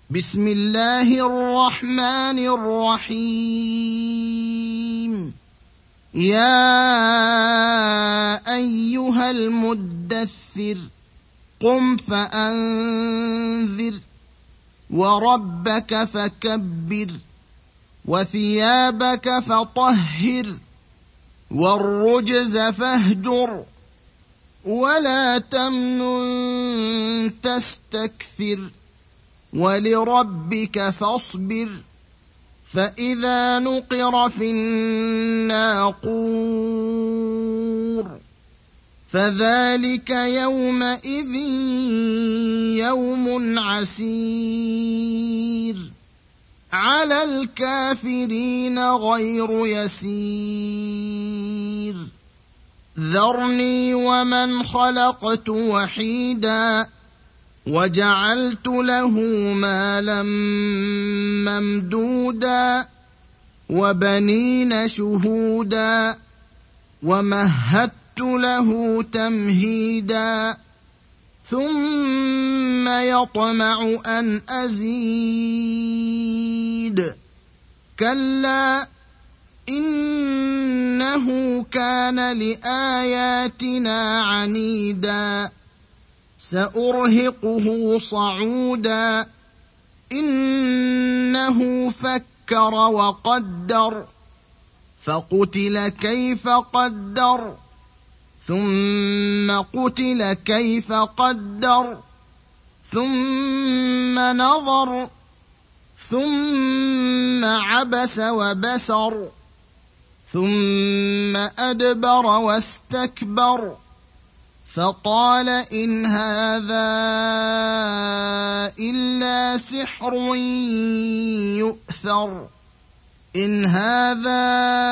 بسم الله الرحمن الرحيم. يا أيها المدثر قم فأنذر وربك فكبر وثيابك فطهر والرجز فاهجر ولا تمنن تستكثر ولربك فاصبر فإذا نقر في الناقور فذلك يومئذ يوم عسير على الكافرين غير يسير ذرني ومن خلقت وحيدا وجعلت له مالا ممدودا وبنين شهودا ومهدت له تمهيدا ثم يطمع أن أزيد كلا إنه كان لآياتنا عنيدا سأرهقه صعودا إنه فكر وقدر فقتل كيف قدر ثم قتل كيف قدر ثم نظر ثم عبس وبسر ثم أدبر واستكبر فقال إن هذا إلا سحر يؤثر إن هذا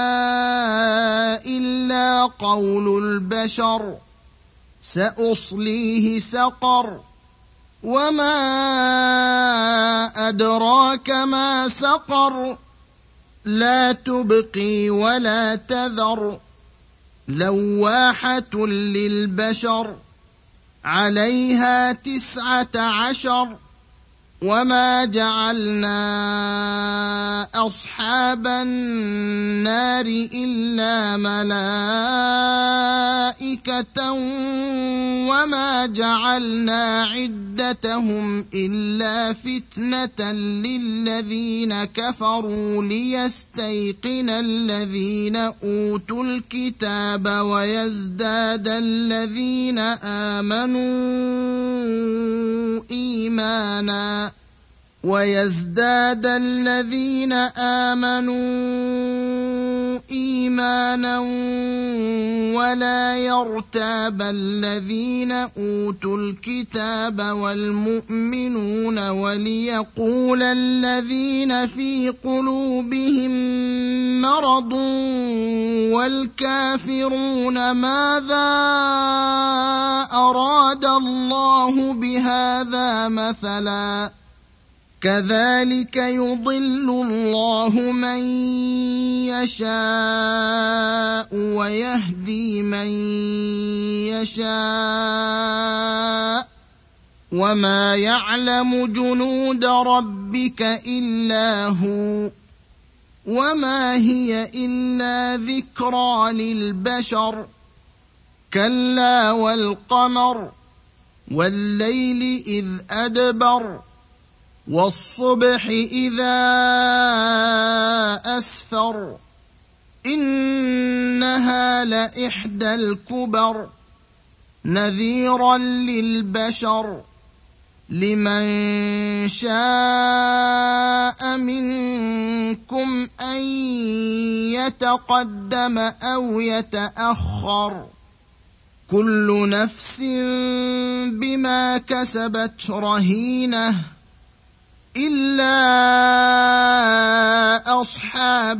إلا قول البشر سأصليه سقر وما أدراك ما سقر لا تبقي ولا تذر لواحة للبشر عليها 19 وما جعلنا أصحاب النار إلا ملائكة وما جعلنا عدتهم إلا فتنة للذين كفروا ليستيقن الذين أوتوا الكتاب ويزداد الذين آمنوا إيمانا ولا يرتاب الذين أوتوا الكتاب والمؤمنون وليقول الذين في قلوبهم مرض والكافرون ماذا أراد الله بهذا مثلا كذلك يضل الله من يشاء ويهدي من يشاء وما يعلم جنود ربك إلا هو وما هي إلا ذكرى للبشر كلا والقمر والليل إذ أدبر والصبح إذا أسفر إنها لإحدى الكبر نذيرا للبشر لمن شاء منكم أن يتقدم أو يتأخر كل نفس بما كسبت رهينة إلا أصحاب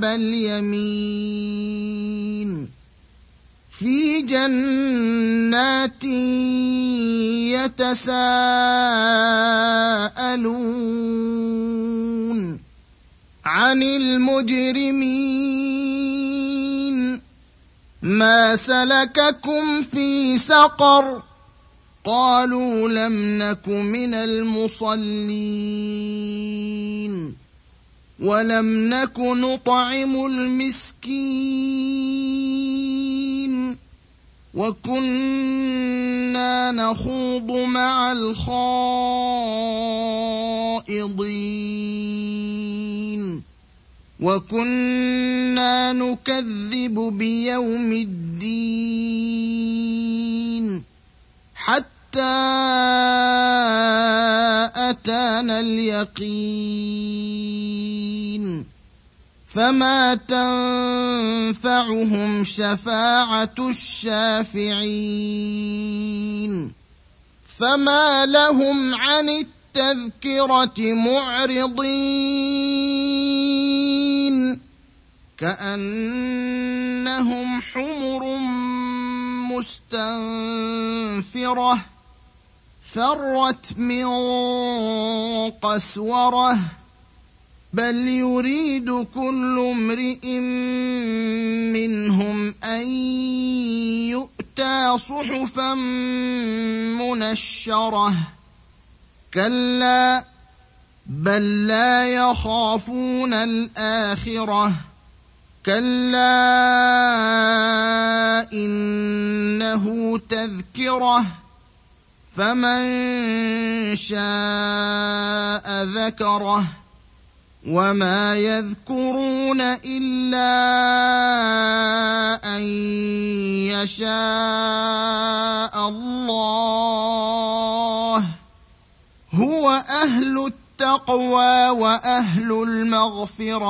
اليمين في جنات يتساءلون عن المجرمين ما سلككم في سقر قالوا لم نك من المصلين ولم نك نطعم المسكين وكنا نخوض مع الخائضين وكنا نكذب بيوم الدين حتى أتانا اليقين فما تنفعهم شفاعة الشافعين فما لهم عن التذكرة معرضين كأنهم حمر مستنفرة فرت من قسورة بل يريد كل امرئ منهم أن يؤتى صحفا منشرة كلا بل لا يخافون الآخرة كلا إنه تذكرة فمن شاء ذكره وما يذكرون إلا أن يشاء الله هو أهل التقوى وأهل المغفرة